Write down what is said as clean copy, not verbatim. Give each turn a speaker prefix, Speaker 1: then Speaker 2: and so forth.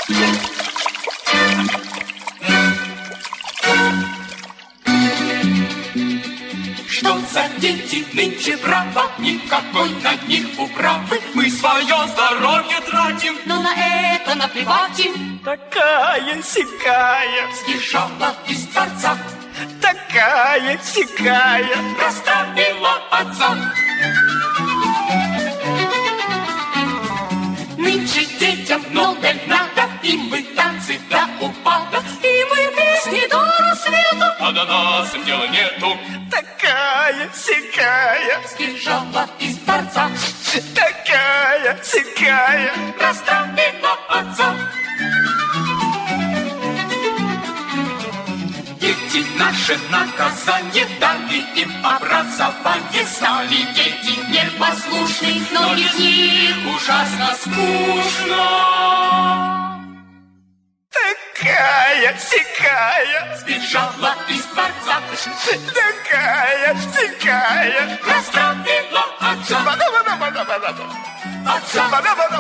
Speaker 1: Что за дети нынче, право, никакой на них управы. Мы свое здоровье тратим,
Speaker 2: но на это наплевать им.
Speaker 3: Такая-сякая
Speaker 1: сбежала из дворца,
Speaker 3: такая-сякая
Speaker 1: расстроила отца. Нынче детям много надо, им бы танцы до упада,
Speaker 2: и мы песни до рассвета,
Speaker 1: а до нас им дела нету.
Speaker 3: Такая-сякая
Speaker 1: сбежала из дворца,
Speaker 3: такая-сякая
Speaker 1: расстроила отца. Дети наше наказание, дали им образование, стали дети непослушны, но без них ужасно скучно.
Speaker 3: Такая-сякая
Speaker 1: сбежала из дворца,
Speaker 3: такая-сякая
Speaker 1: расстроила отца.
Speaker 3: отца.